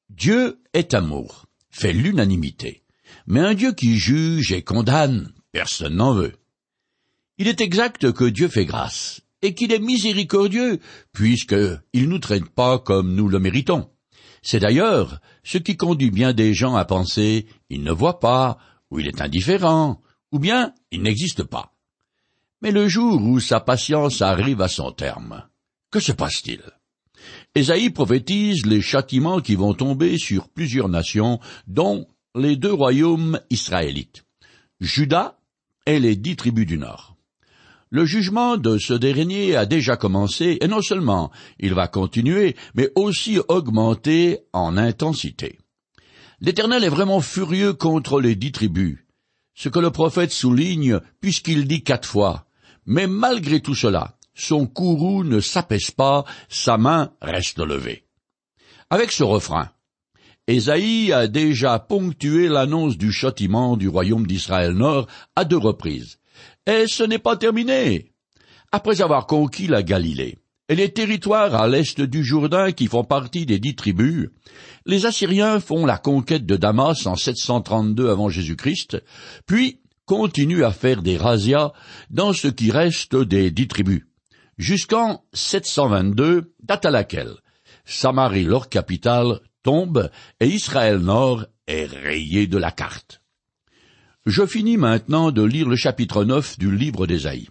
Dieu est amour, fait l'unanimité. Mais un Dieu qui juge et condamne, personne n'en veut. Il est exact que Dieu fait grâce, et qu'il est miséricordieux, puisqu'il nous traite pas comme nous le méritons. C'est d'ailleurs ce qui conduit bien des gens à penser « il ne voit pas » ou « il est indifférent » ou bien « il n'existe pas ». Mais le jour où sa patience arrive à son terme, que se passe-t-il? Ésaïe prophétise les châtiments qui vont tomber sur plusieurs nations, dont les 2 royaumes israélites, Juda et les 10 tribus du Nord. Le jugement de ce dernier a déjà commencé, et non seulement il va continuer, mais aussi augmenter en intensité. L'Éternel est vraiment furieux contre les 10 tribus, ce que le prophète souligne puisqu'il dit 4 fois. Mais malgré tout cela, son courroux ne s'apaise pas, sa main reste levée. Avec ce refrain, Ésaïe a déjà ponctué l'annonce du châtiment du royaume d'Israël Nord à 2 reprises. Et ce n'est pas terminé. Après avoir conquis la Galilée et les territoires à l'est du Jourdain qui font partie des 10 tribus, les Assyriens font la conquête de Damas en 732 avant Jésus-Christ, puis continuent à faire des razzias dans ce qui reste des 10 tribus, jusqu'en 722, date à laquelle Samarie, leur capitale, tombe et Israël Nord est rayé de la carte. Je finis maintenant de lire le chapitre 9 du livre d'Ésaïe.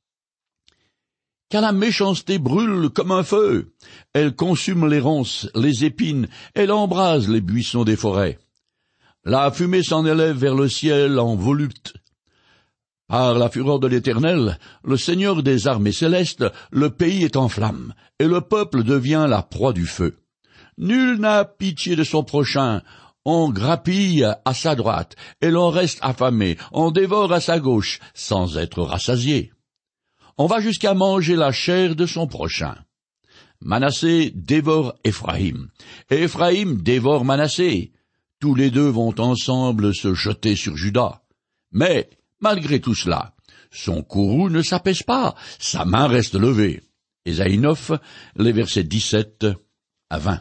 Car la méchanceté brûle comme un feu, elle consume les ronces, les épines, elle embrase les buissons des forêts. La fumée s'en élève vers le ciel en volupte. Par la fureur de l'Éternel, le Seigneur des armées célestes, le pays est en flammes, et le peuple devient la proie du feu. Nul n'a pitié de son prochain. On grappille à sa droite, et l'on reste affamé, on dévore à sa gauche, sans être rassasié. On va jusqu'à manger la chair de son prochain. Manassé dévore Éphraïm, et Éphraïm dévore Manassé. Tous les 2 vont ensemble se jeter sur Juda. Mais, malgré tout cela, son courroux ne s'apaise pas, sa main reste levée. Ésaïe 9, les versets 17 à 20.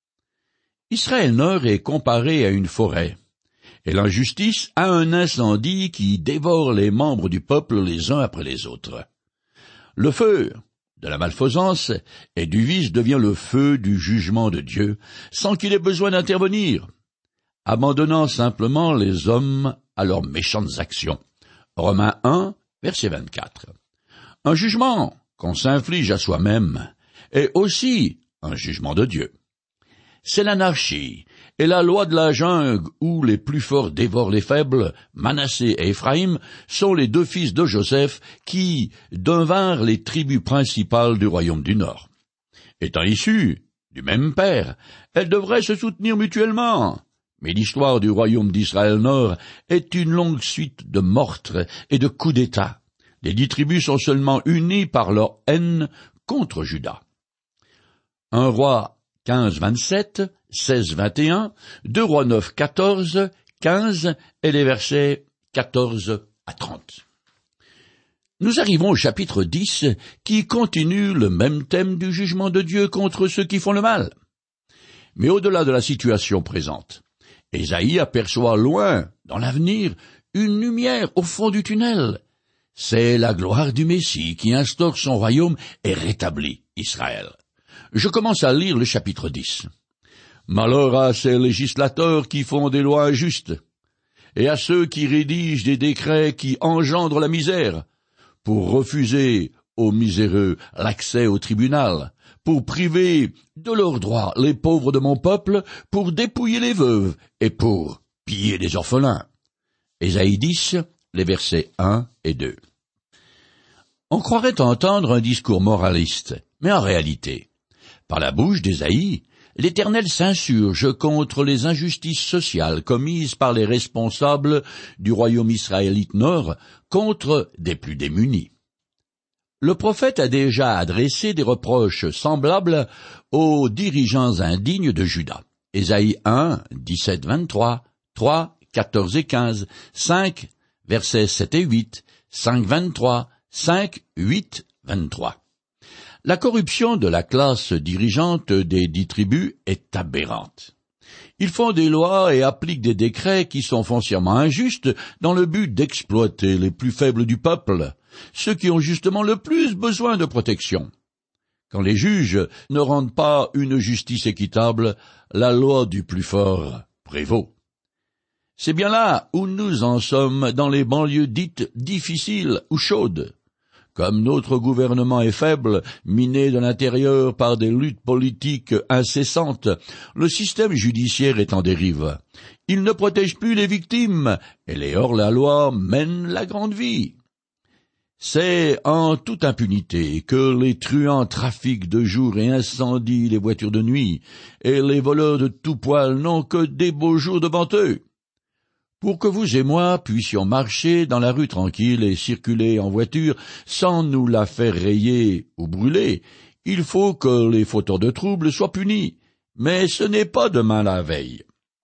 Israël Nord est comparé à une forêt, et l'injustice à un incendie qui dévore les membres du peuple les uns après les autres. Le feu de la malfaisance et du vice devient le feu du jugement de Dieu, sans qu'il ait besoin d'intervenir, abandonnant simplement les hommes à leurs méchantes actions. Romains 1, verset 24. Un jugement qu'on s'inflige à soi-même est aussi un jugement de Dieu. C'est l'anarchie et la loi de la jungle où les plus forts dévorent les faibles. Manassé et Éphraïm sont les 2 fils de Joseph qui devinrent les tribus principales du royaume du Nord. Étant issus du même père, elles devraient se soutenir mutuellement. Mais l'histoire du royaume d'Israël Nord est une longue suite de meurtres et de coups d'État. Les 10 tribus sont seulement unies par leur haine contre Juda. Un roi 15-27, 16-21, 2 Rois 9, 14, 15 et les versets 14 à 30. Nous arrivons au chapitre 10 qui continue le même thème du jugement de Dieu contre ceux qui font le mal. Mais au-delà de la situation présente, Ésaïe aperçoit loin, dans l'avenir, une lumière au fond du tunnel. C'est la gloire du Messie qui instaure son royaume et rétablit Israël. Je commence à lire le chapitre 10. Malheur à ces législateurs qui font des lois injustes, et à ceux qui rédigent des décrets qui engendrent la misère, pour refuser aux miséreux l'accès au tribunal, pour priver de leurs droits les pauvres de mon peuple, pour dépouiller les veuves, et pour piller les orphelins. Ésaïe 10, les versets 1 et 2. On croirait entendre un discours moraliste, mais en réalité, par la bouche d'Ésaïe, l'Éternel s'insurge contre les injustices sociales commises par les responsables du royaume israélite nord contre des plus démunis. Le prophète a déjà adressé des reproches semblables aux dirigeants indignes de Juda. Ésaïe 1, 17-23, 3, 14 et 15, 5, versets 7 et 8, 5, 23, 5, 8, 23. La corruption de la classe dirigeante des 10 tribus est aberrante. Ils font des lois et appliquent des décrets qui sont foncièrement injustes dans le but d'exploiter les plus faibles du peuple, ceux qui ont justement le plus besoin de protection. Quand les juges ne rendent pas une justice équitable, la loi du plus fort prévaut. C'est bien là où nous en sommes dans les banlieues dites difficiles ou chaudes. Comme notre gouvernement est faible, miné de l'intérieur par des luttes politiques incessantes, le système judiciaire est en dérive. Il ne protège plus les victimes, et les hors-la-loi mènent la grande vie. C'est en toute impunité que les truands trafiquent de jour et incendient les voitures de nuit, et les voleurs de tout poil n'ont que des beaux jours devant eux. Pour que vous et moi puissions marcher dans la rue tranquille et circuler en voiture sans nous la faire rayer ou brûler, il faut que les fauteurs de troubles soient punis, mais ce n'est pas demain la veille.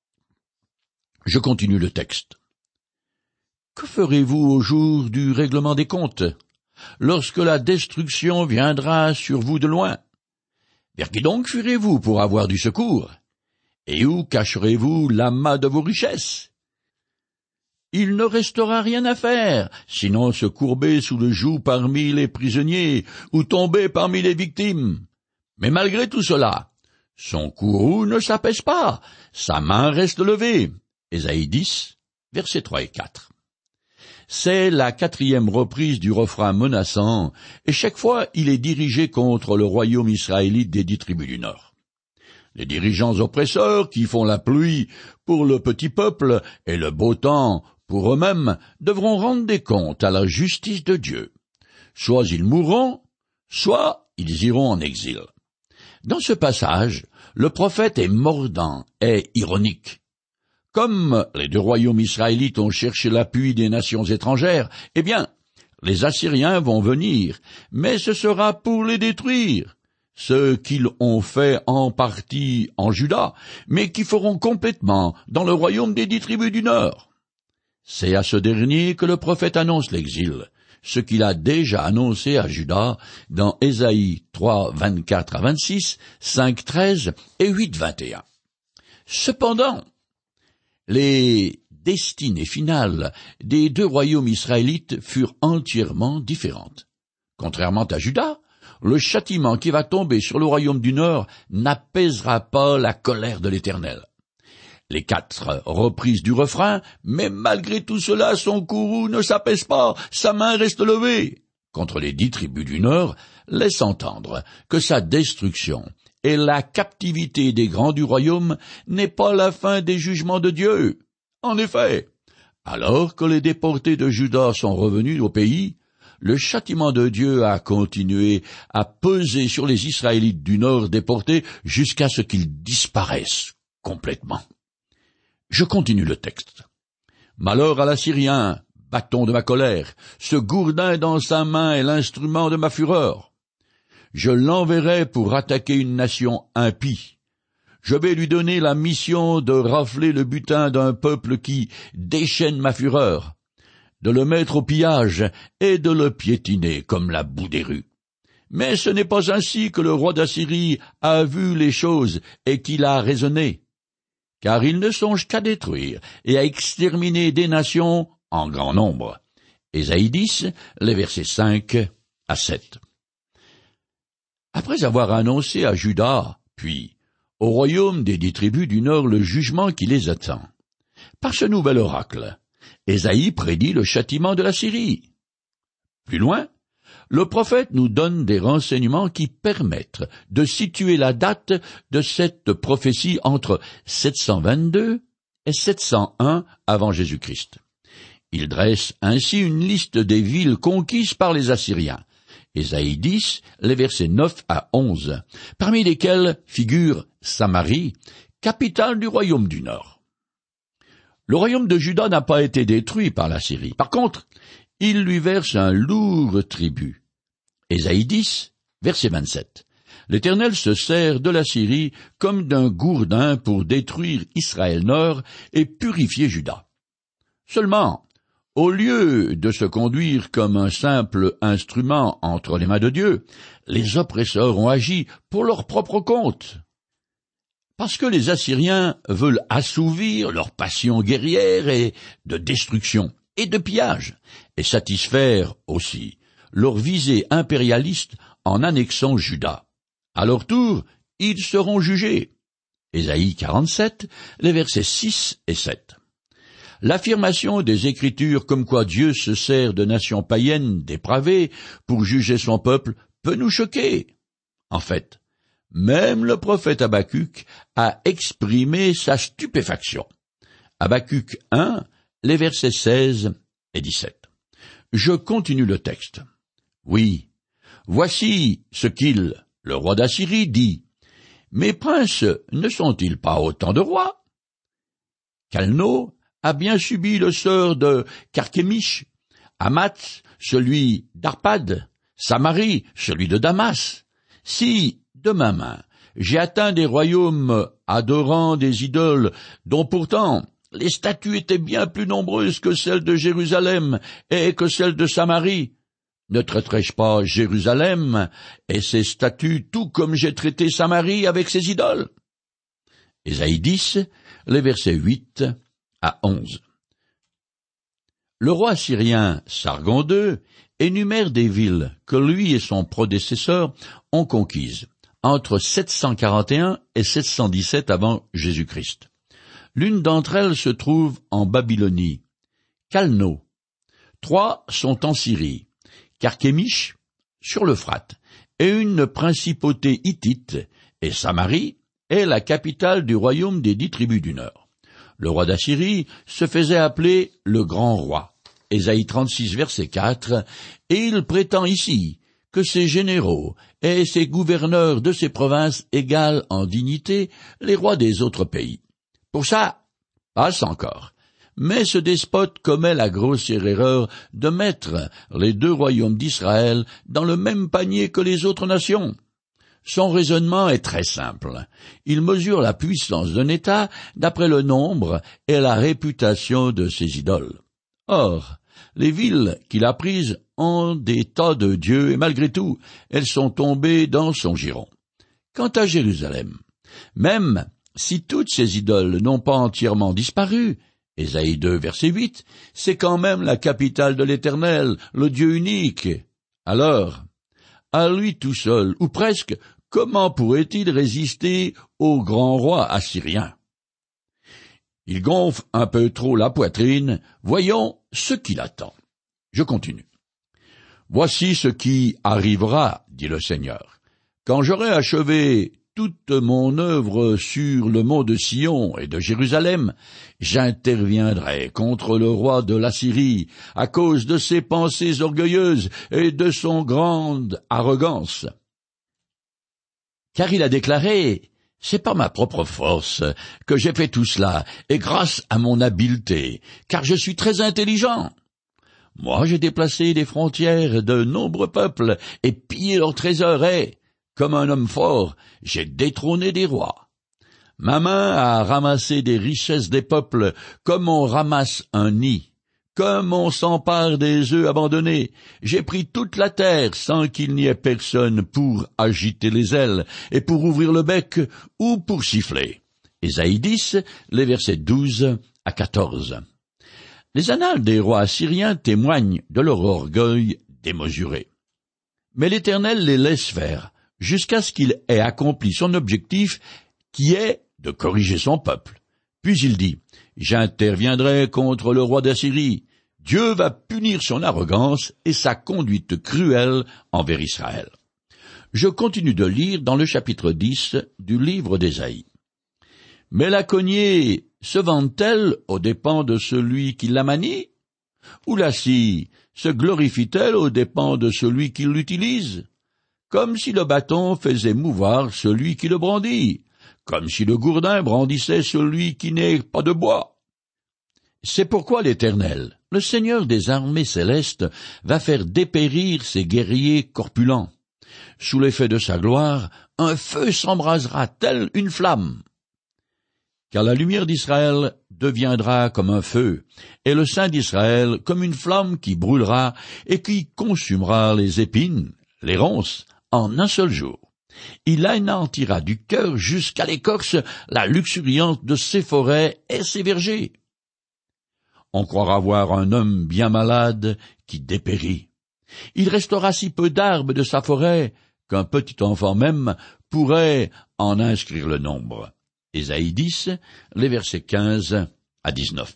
Je continue le texte. Que ferez-vous au jour du règlement des comptes, lorsque la destruction viendra sur vous de loin? Vers qui donc fuirez-vous pour avoir du secours? Et où cacherez-vous l'amas de vos richesses? Il ne restera rien à faire, sinon se courber sous le joug parmi les prisonniers, ou tomber parmi les victimes. Mais malgré tout cela, son courroux ne s'apaise pas, sa main reste levée. Ésaïe 10, versets 3 et 4. C'est la 4e reprise du refrain menaçant, et chaque fois il est dirigé contre le royaume israélite des 10 tribus du Nord. Les dirigeants oppresseurs qui font la pluie pour le petit peuple et le beau temps pour eux-mêmes devront rendre des comptes à la justice de Dieu. Soit ils mourront, soit ils iront en exil. Dans ce passage, le prophète est mordant et ironique. Comme les 2 royaumes israélites ont cherché l'appui des nations étrangères, eh bien, les Assyriens vont venir, mais ce sera pour les détruire, ce qu'ils ont fait en partie en Juda, mais qui feront complètement dans le royaume des 10 tribus du Nord. C'est à ce dernier que le prophète annonce l'exil, ce qu'il a déjà annoncé à Juda dans Ésaïe 3, 24 à 26, 5, 13 et 8, 21. Cependant, les destinées finales des 2 royaumes israélites furent entièrement différentes. Contrairement à Juda, le châtiment qui va tomber sur le royaume du Nord n'apaisera pas la colère de l'Éternel. Les 4 reprises du refrain, mais malgré tout cela, son courroux ne s'apaise pas, sa main reste levée, contre les 10 tribus du Nord, laisse entendre que sa destruction et la captivité des grands du royaume n'est pas la fin des jugements de Dieu. En effet, alors que les déportés de Juda sont revenus au pays, le châtiment de Dieu a continué à peser sur les Israélites du Nord déportés jusqu'à ce qu'ils disparaissent complètement. Je continue le texte. Malheur à l'Assyrien, bâton de ma colère, ce gourdin dans sa main est l'instrument de ma fureur. Je l'enverrai pour attaquer une nation impie. Je vais lui donner la mission de rafler le butin d'un peuple qui déchaîne ma fureur, de le mettre au pillage et de le piétiner comme la boue des rues. Mais ce n'est pas ainsi que le roi d'Assyrie a vu les choses et qu'il a raisonné, car il ne songe qu'à détruire et à exterminer des nations en grand nombre. Ésaïe 10, les versets 5 à 7. Après avoir annoncé à Juda, puis au royaume des 10 tribus du Nord le jugement qui les attend, par ce nouvel oracle, Ésaïe prédit le châtiment de la Syrie. Plus loin, le prophète nous donne des renseignements qui permettent de situer la date de cette prophétie entre 722 et 701 avant Jésus-Christ. Il dresse ainsi une liste des villes conquises par les Assyriens. Ésaïe 10, les versets 9 à 11, parmi lesquels figure Samarie, capitale du royaume du Nord. Le royaume de Juda n'a pas été détruit par la Syrie. Par contre, il lui verse un lourd tribut. Ésaïe 10, verset 27. L'Éternel se sert de la Syrie comme d'un gourdin pour détruire Israël Nord et purifier Juda. Seulement, au lieu de se conduire comme un simple instrument entre les mains de Dieu, les oppresseurs ont agi pour leur propre compte. Parce que les Assyriens veulent assouvir leur passion guerrière et de destruction et de pillage, et satisfaire aussi leur visée impérialiste en annexant Juda. À leur tour, ils seront jugés. Ésaïe 47, les versets 6 et 7. L'affirmation des Écritures comme quoi Dieu se sert de nations païennes dépravées pour juger son peuple peut nous choquer. En fait, même le prophète Habakkuk a exprimé sa stupéfaction. Habakkuk 1, les versets 16 et 17. Je continue le texte. Oui, voici ce qu'il, le roi d'Assyrie, dit. Mes princes ne sont-ils pas autant de rois? Calno a bien subi le sort de Carchemish, Hamath, celui d'Arpad, Samarie, celui de Damas. Si, de ma main, j'ai atteint des royaumes adorant des idoles dont pourtant les statues étaient bien plus nombreuses que celles de Jérusalem et que celles de Samarie, ne traiterai-je pas Jérusalem et ses statues tout comme j'ai traité Samarie avec ses idoles? Ésaïe 10, les versets 8 à 11. Le roi syrien Sargon II énumère des villes que lui et son prédécesseur ont conquises entre 741 et 717 avant Jésus-Christ. L'une d'entre elles se trouve en Babylonie, Calno. 3 sont en Syrie, Carchemish, sur l'Euphrate, et une principauté hittite, et Samarie est la capitale du royaume des 10 tribus du Nord. Le roi d'Assyrie se faisait appeler le grand roi, Ésaïe 36, verset 4, et il prétend ici que ses généraux et ses gouverneurs de ces provinces égalent en dignité les rois des autres pays. Pour ça, passe encore. Mais ce despote commet la grossière erreur de mettre les 2 royaumes d'Israël dans le même panier que les autres nations. Son raisonnement est très simple. Il mesure la puissance d'un État d'après le nombre et la réputation de ses idoles. Or, les villes qu'il a prises ont des tas de dieux et malgré tout, elles sont tombées dans son giron. Quant à Jérusalem, même si toutes ces idoles n'ont pas entièrement disparu, Ésaïe 2, verset 8, c'est quand même la capitale de l'Éternel, le Dieu unique. Alors, à lui tout seul, ou presque, comment pourrait-il résister au grand roi assyrien? Il gonfle un peu trop la poitrine, voyons ce qu'il attend. Je continue. Voici ce qui arrivera, dit le Seigneur. Quand j'aurai achevé toute mon œuvre sur le mont de Sion et de Jérusalem, j'interviendrai contre le roi de l'Assyrie à cause de ses pensées orgueilleuses et de son grande arrogance. Car il a déclaré, c'est par ma propre force que j'ai fait tout cela, et grâce à mon habileté, car je suis très intelligent. Moi j'ai déplacé les frontières de nombreux peuples et pillé leurs trésors et, comme un homme fort, j'ai détrôné des rois. Ma main a ramassé des richesses des peuples comme on ramasse un nid, comme on s'empare des œufs abandonnés. J'ai pris toute la terre sans qu'il n'y ait personne pour agiter les ailes et pour ouvrir le bec ou pour siffler. Ésaïe 10, les versets 12 à 14. Les annales des rois assyriens témoignent de leur orgueil démesuré. Mais l'Éternel les laisse faire, jusqu'à ce qu'il ait accompli son objectif, qui est de corriger son peuple. Puis il dit, « J'interviendrai contre le roi d'Assyrie. » Dieu va punir son arrogance et sa conduite cruelle envers Israël. Je continue de lire dans le chapitre 10 du livre d'Ésaïe. « Mais la cognée se vante-t-elle aux dépens de celui qui la manie? Ou la scie se glorifie-t-elle aux dépens de celui qui l'utilise? Comme si le bâton faisait mouvoir celui qui le brandit, comme si le gourdin brandissait celui qui n'est pas de bois. C'est pourquoi l'Éternel, le Seigneur des armées célestes, va faire dépérir ses guerriers corpulents. Sous l'effet de sa gloire, un feu s'embrasera tel une flamme. Car la lumière d'Israël deviendra comme un feu, et le sein d'Israël comme une flamme qui brûlera et qui consumera les épines, les ronces, en un seul jour. Il anéantira du cœur jusqu'à l'écorce la luxuriance de ses forêts et ses vergers. On croira voir un homme bien malade qui dépérit. Il restera si peu d'arbres de sa forêt qu'un petit enfant même pourrait en inscrire le nombre. Ésaïe 10, les versets 15 à 19.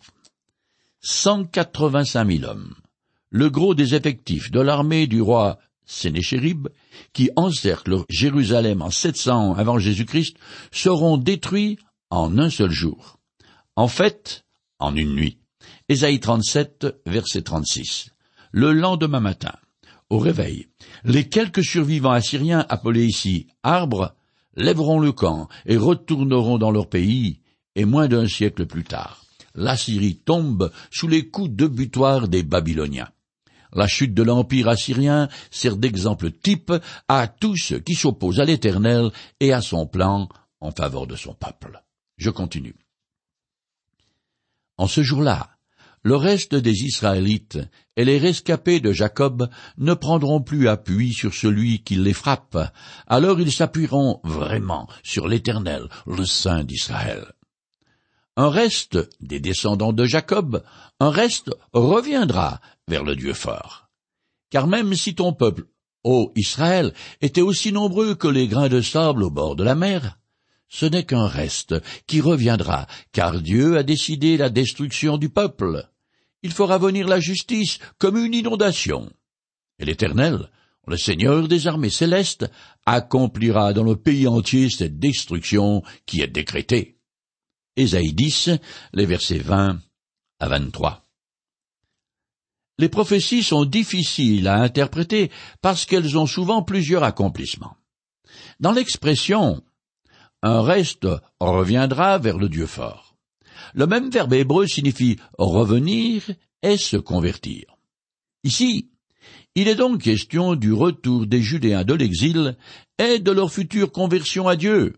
185 000 hommes, le gros des effectifs de l'armée du roi Sénéchérib, qui encercle Jérusalem en 700 avant Jésus-Christ, seront détruits en un seul jour. En fait, en une nuit. Ésaïe 37, verset 36. Le lendemain matin, au réveil, les quelques survivants assyriens appelés ici arbres lèveront le camp et retourneront dans leur pays, et moins d'un siècle plus tard, l'Assyrie tombe sous les coups de butoir des Babyloniens. La chute de l'empire assyrien sert d'exemple type à tous ceux qui s'opposent à l'Éternel et à son plan en faveur de son peuple. Je continue. En ce jour-là, le reste des Israélites et les rescapés de Jacob ne prendront plus appui sur celui qui les frappe, alors ils s'appuieront vraiment sur l'Éternel, le Saint d'Israël. Un reste des descendants de Jacob, un reste reviendra vers le Dieu fort. Car même si ton peuple, ô Israël, était aussi nombreux que les grains de sable au bord de la mer, ce n'est qu'un reste qui reviendra, car Dieu a décidé la destruction du peuple. Il fera venir la justice comme une inondation. Et l'Éternel, le Seigneur des armées célestes, accomplira dans le pays entier cette destruction qui est décrétée. Ésaïe 10, les versets 20 à 23. Les prophéties sont difficiles à interpréter parce qu'elles ont souvent plusieurs accomplissements. Dans l'expression « un reste reviendra vers le Dieu fort », le même verbe hébreu signifie revenir et se convertir. Ici, il est donc question du retour des Judéens de l'exil et de leur future conversion à Dieu.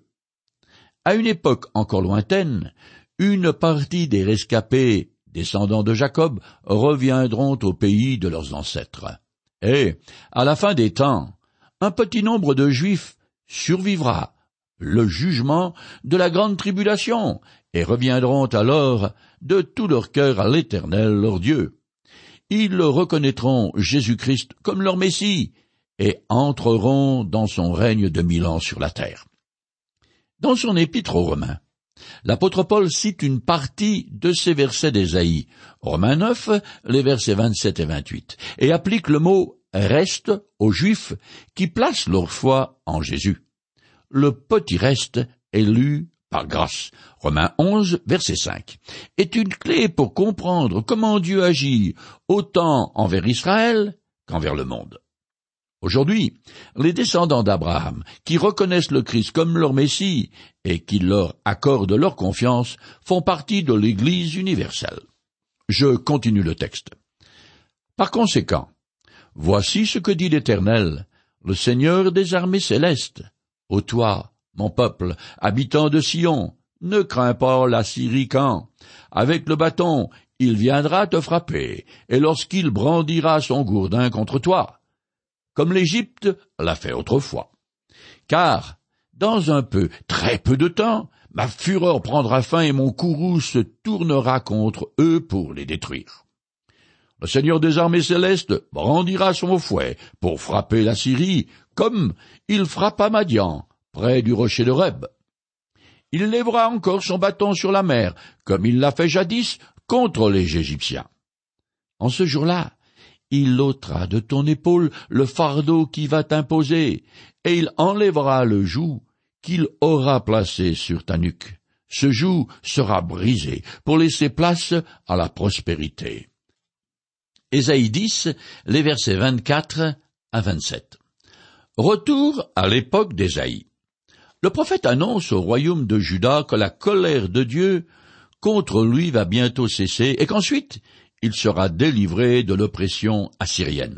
À une époque encore lointaine, une partie des rescapés descendants de Jacob reviendront au pays de leurs ancêtres. Et, à la fin des temps, un petit nombre de Juifs survivra le jugement de la grande tribulation et reviendront alors de tout leur cœur à l'Éternel leur Dieu. Ils reconnaîtront Jésus-Christ comme leur Messie et entreront dans son règne de 1000 ans sur la terre. Dans son épître aux Romains, l'apôtre Paul cite une partie de ces versets d'Ésaïe, Romains 9, les versets 27 et 28, et applique le mot « reste » aux Juifs qui placent leur foi en Jésus. Le petit reste élu par grâce, Romains 11, verset 5, est une clé pour comprendre comment Dieu agit autant envers Israël qu'envers le monde. Aujourd'hui, les descendants d'Abraham, qui reconnaissent le Christ comme leur Messie et qui leur accordent leur confiance, font partie de l'Église universelle. Je continue le texte. Par conséquent, voici ce que dit l'Éternel, le Seigneur des armées célestes. Ô toi, mon peuple, habitant de Sion, ne crains pas l'Assyrie quand, avec le bâton, il viendra te frapper, et lorsqu'il brandira son gourdin contre toi, comme l'Égypte l'a fait autrefois. Car, dans un peu, très peu de temps, ma fureur prendra fin et mon courroux se tournera contre eux pour les détruire. Le Seigneur des armées célestes brandira son fouet pour frapper la Syrie, comme il frappa Madian, près du rocher de Reb. Il lèvera encore son bâton sur la mer, comme il l'a fait jadis contre les Égyptiens. En ce jour-là, il ôtera de ton épaule le fardeau qui va t'imposer, et il enlèvera le joug qu'il aura placé sur ta nuque. Ce joug sera brisé pour laisser place à la prospérité. Ésaïe 10, les versets 24 à 27. Retour à l'époque d'Ésaïe. Le prophète annonce au royaume de Juda que la colère de Dieu contre lui va bientôt cesser et qu'ensuite il sera délivré de l'oppression assyrienne.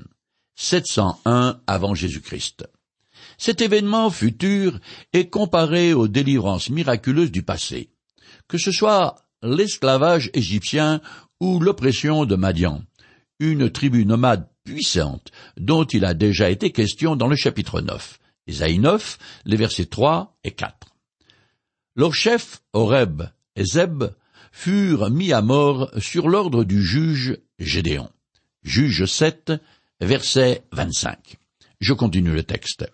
701 avant Jésus-Christ. Cet événement futur est comparé aux délivrances miraculeuses du passé, que ce soit l'esclavage égyptien ou l'oppression de Madian, une tribu nomade puissante dont il a déjà été question dans le chapitre 9, Ésaïe 9, les versets 3 et 4. Leurs chefs, Oreb et Zeb, furent mis à mort sur l'ordre du juge Gédéon. Juge 7, verset 25. Je continue le texte.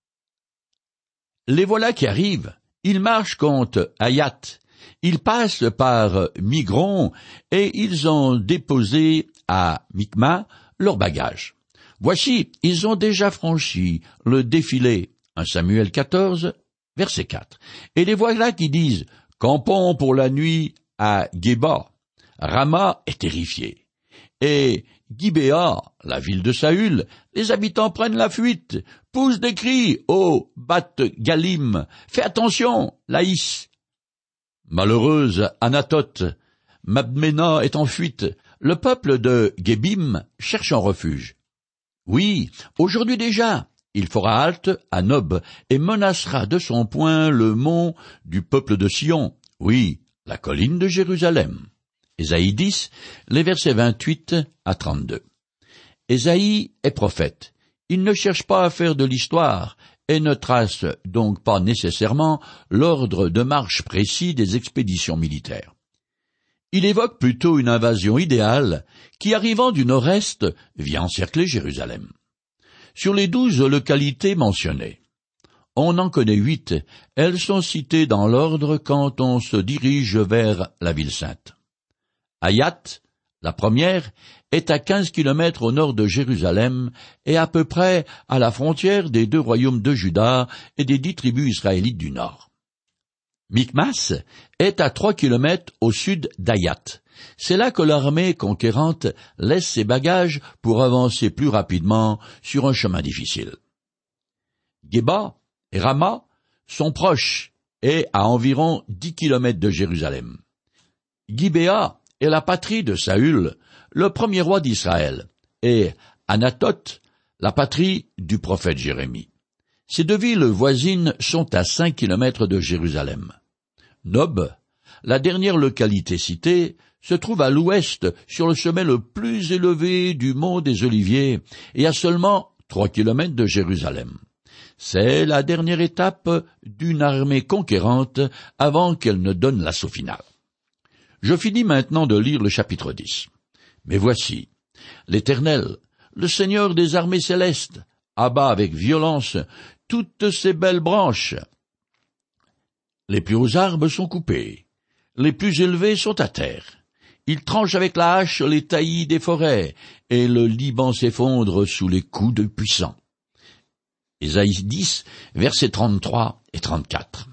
Les voilà qui arrivent. Ils marchent contre Hayat. Ils passent par Migron et ils ont déposé à Micma leurs bagages. Voici, ils ont déjà franchi le défilé. 1 Samuel 14, verset 4. Et les voilà qui disent, campons pour la nuit à Géba. Rama est terrifié. Et Gibéa, la ville de Saül, les habitants prennent la fuite, poussent des cris, ô Bath-Galim, fais attention, Laïs. Malheureuse Anatoth, Madmena est en fuite, le peuple de Gébim cherche un refuge. Oui, aujourd'hui déjà, il fera halte à Nob et menacera de son poing le mont du peuple de Sion, oui, la colline de Jérusalem. Ésaïe 10, les versets 28 à 32. Ésaïe est prophète. Il ne cherche pas à faire de l'histoire et ne trace donc pas nécessairement l'ordre de marche précis des expéditions militaires. Il évoque plutôt une invasion idéale qui, arrivant du nord-est, vient encercler Jérusalem. Sur les 12 localités mentionnées, on en connaît 8. Elles sont citées dans l'ordre quand on se dirige vers la ville sainte. Hayat, la première, est à 15 kilomètres au nord de Jérusalem et à peu près à la frontière des 2 royaumes de Juda et des 10 tribus israélites du nord. Michmas est à 3 kilomètres au sud d'Hayat. C'est là que l'armée conquérante laisse ses bagages pour avancer plus rapidement sur un chemin difficile. Géba et Rama sont proches et à environ 10 kilomètres de Jérusalem. Gibéa est la patrie de Saül, le premier roi d'Israël, et Anatoth, la patrie du prophète Jérémie. Ces 2 villes voisines sont à 5 kilomètres de Jérusalem. Nob, la dernière localité citée, se trouve à l'ouest, sur le sommet le plus élevé du mont des Oliviers, et à seulement 3 kilomètres de Jérusalem. C'est la dernière étape d'une armée conquérante avant qu'elle ne donne l'assaut final. Je finis maintenant de lire le chapitre 10. Mais voici, l'Éternel, le Seigneur des armées célestes, abat avec violence toutes ces belles branches. Les plus hauts arbres sont coupés, les plus élevés sont à terre. Il tranche avec la hache les taillis des forêts, et le Liban s'effondre sous les coups de puissants. Ésaïe 10, versets 33 et 34.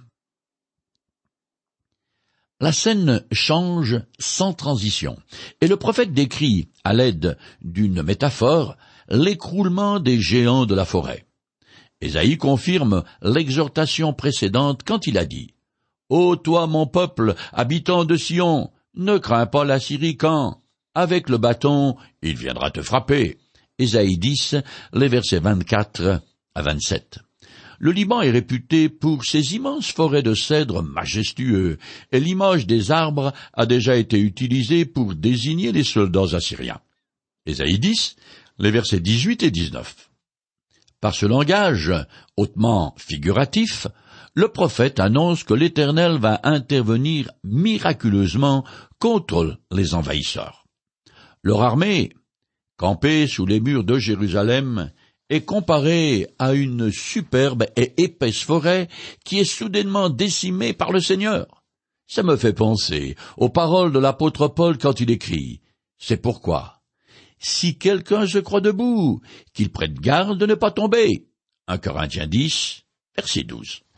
La scène change sans transition, et le prophète décrit, à l'aide d'une métaphore, l'écroulement des géants de la forêt. Ésaïe confirme l'exhortation précédente quand il a dit « Ô toi, mon peuple, habitant de Sion, ne crains pas la Syrie quand, avec le bâton, il viendra te frapper. » Ésaïe 10, les versets 24 à 27. Le Liban est réputé pour ses immenses forêts de cèdres majestueux, et l'image des arbres a déjà été utilisée pour désigner les soldats assyriens. Ésaïe 10, les versets 18 et 19. Par ce langage hautement figuratif, le prophète annonce que l'Éternel va intervenir miraculeusement contre les envahisseurs. Leur armée, campée sous les murs de Jérusalem, est comparée à une superbe et épaisse forêt qui est soudainement décimée par le Seigneur. Ça me fait penser aux paroles de l'apôtre Paul quand il écrit « C'est pourquoi, si quelqu'un se croit debout, qu'il prenne garde de ne pas tomber. » 1 Corinthiens 10, verset 12.